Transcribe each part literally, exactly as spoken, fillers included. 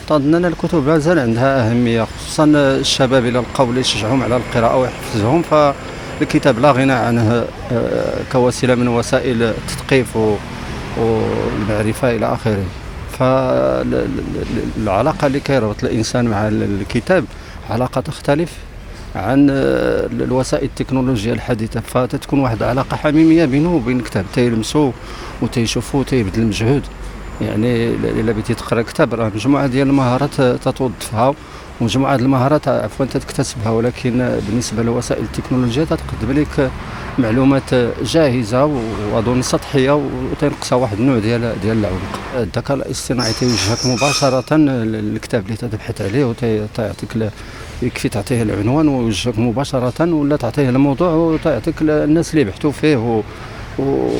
تظن أن الكتب مازال عندها أهمية، خصوصا الشباب إلى لقاو اللي يشجعهم على القراءة ويحفزهم، فالكتاب لا غنى عنه آه، كوسيلة من وسائل التثقيف و- والمعرفة إلى آخره. فالعلاقة اللي كيربط الإنسان مع الكتاب علاقة تختلف عن آه، الوسائل التكنولوجيا الحديثة، فتتكون واحد علاقة حميمية بينه وبين الكتاب، تيلمسو وتيشوفو تيبذل مجهود. يعني إلا بغيتي تقرا كتاب راه مجموعة ديال المهارات تتوظفها ومجموعة ديال المهارات عفوا تكتسبها، ولكن بالنسبة لوسائل التكنولوجيا تقدم لك معلومات جاهزة وأظن سطحية وتنقصها واحد النوع ديال ديال العمق. الذكاء الاصطناعي تيوجهك مباشرة للكتاب اللي تبحث عليه وتعطيك ل- يكفي تعطيه العنوان ويوجهك مباشرة، ولا تعطيه الموضوع وتعطيك الناس اللي بحثوا فيه و و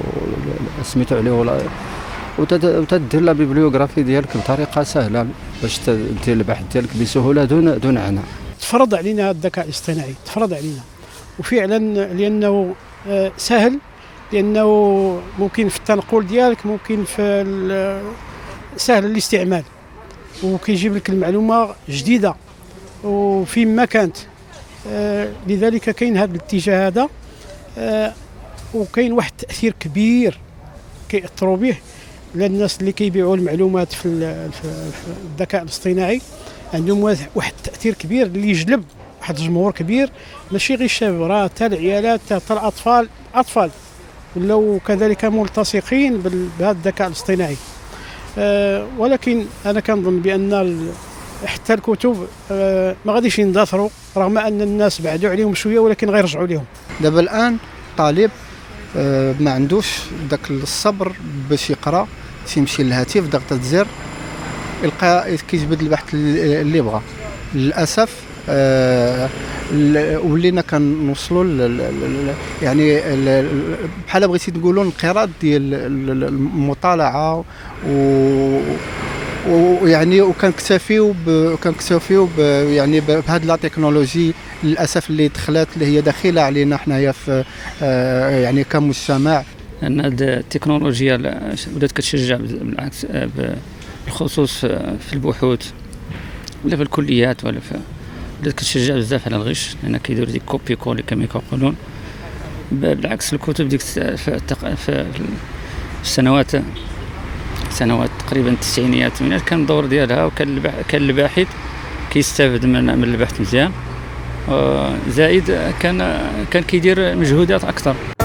سميتو عليه ولا وتد- وتدير لا بيبليوغرافي ديالك بطريقة سهلة باش ت- دير البحث ديالك بسهولة دون دون عناء. تفرض علينا الذكاء الاصطناعي، تفرض علينا، وفعلا لانه آه، سهل، لانه ممكن في التنقل ديالك، ممكن في ال- سهل الاستعمال، وكيجيب لك المعلومه جديده وفيما كانت. آه، لذلك كاين هذا الاتجاه هذا، آه، وكاين واحد التاثير كبير كيأثروا به للناس اللي كيبيعوا المعلومات في ال- في في الذكاء الاصطناعي. عندهم واحد واحد التأثير كبير اللي يجلب واحد الجمهور كبير، ماشي غير الشباب، راه حتى العيالات حتى الأطفال أطفال ولاو كذلك ملتصقين بال- بهذا الذكاء الاصطناعي. أه ولكن أنا كنظن بأن ال- حتى الكتب أه ما غاديش يندثروا، رغم أن الناس بعدوا عليهم شوية ولكن غيرجعوا لهم. دابا الان طالب آه، ما عندوش داك الصبر باش يقرا، تيمشي للهاتف ضغطة زر يلقى كيجبد البحث اللي اللي بغا. للاسف آه، ال- ولينا كنوصلوا ل- ل- ل- يعني ال- بحال بغيتي تقولوا الانقراض ديال ال- ال- المطالعه و ويعني وكنكتفيو ب- كنكتفيو ب- يعني ب- بهاد لا تكنولوجي للاسف اللي دخلت اللي هي داخله علينا حنايا في آه، يعني كمجتمع. ان هاد التكنولوجيا لا- بدات كتشجع بز- بالعكس آه، ب- بالخصوص آه، في البحوث ولا في الكليات ولا في بدات كتشجع بزاف على الغش، لان كيديروا ديك كوبي كولي كما كيقولون. ب- بالعكس الكتب ديك الس- في التق- في السنوات سنوات تقريبا التسعينيات من كان الدور ديالها، وكان البح- كان الباحث كيستافد من من البحث مزيان، آه، زائد كان كان كيدير مجهودات اكثر.